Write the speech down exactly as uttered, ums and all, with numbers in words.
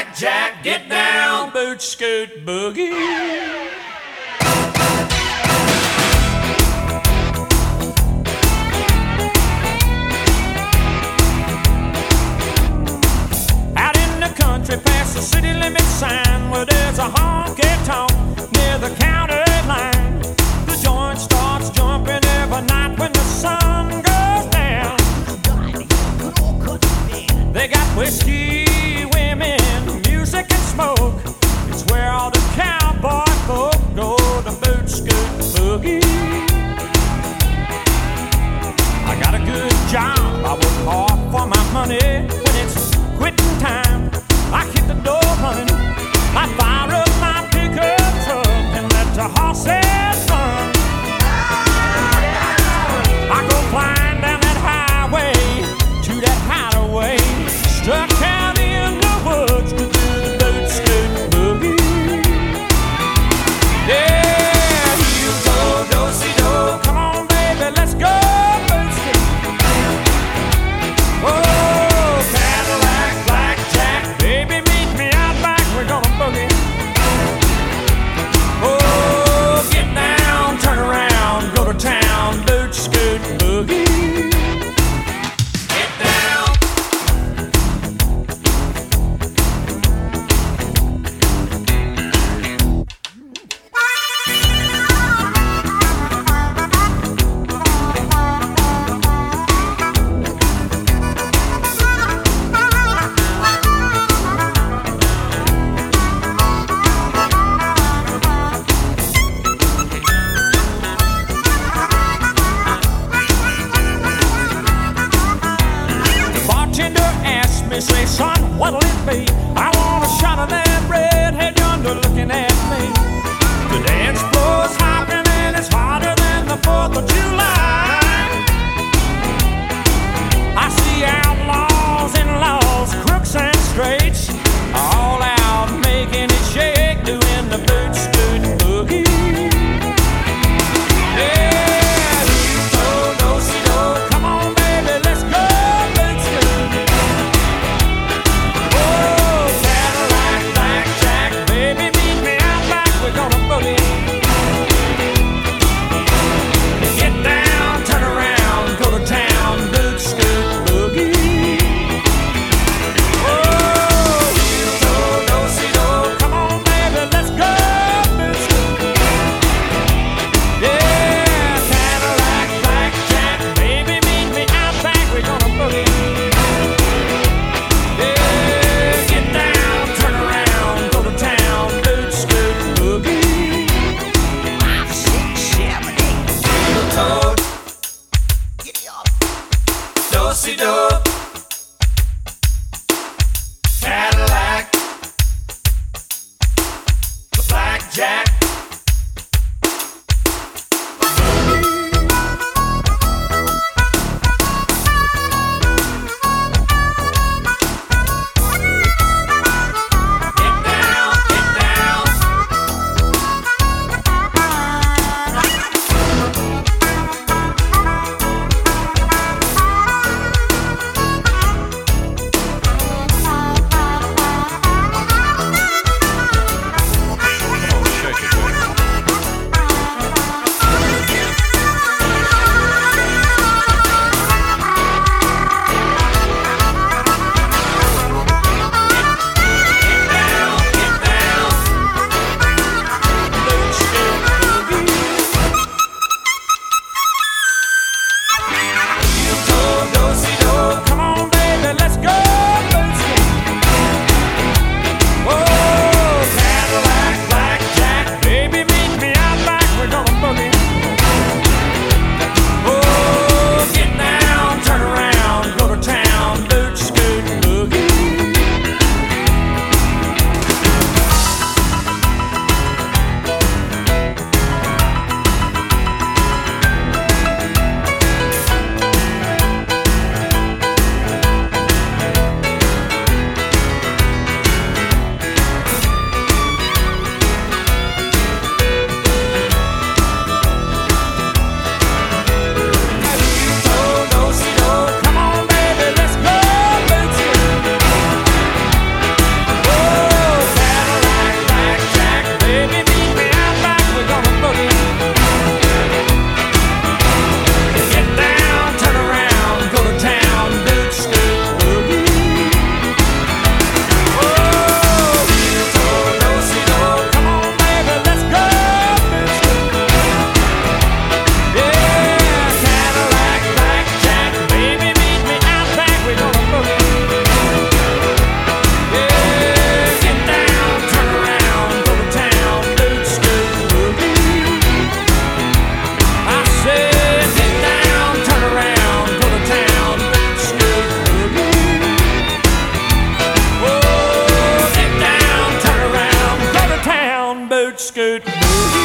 blackjack, get down, boot scoot boogie. Country past the city limit sign where there's a honky-tonk near the county line. The joint starts jumping every night when the sun goes down. They got whiskey, women, music and smoke. It's where all the cowboy folk go to boot scoot boogie. I got a good job, I work hard for my money. When it's quitting time, I keep the door running. I fire up my pickup truck and let the horses run. I go flying down that highway to that hideaway, struck out in the woods to do the boot scoot boogie. Yeah, you go, do-si-do. Come on, baby, let's go boot scoot. Oh, Cadillac, blackjack, baby, meet me out back, we're gonna boogie. Oh, get down, turn around, go to town, boot scoot boogie. Get down. Say, son, what'll it be? I want a shot of that redhead yonder looking at me. The dance floor's hopping and it's hotter than the fourth of July. I see outlaws and laws, crooks and straights, all out making it shake, doing the boot scoot boogie. Yeah, you go, do-si-do. Come on, baby, let's go boot scoot. We're gonna boogie. skirt, skirt.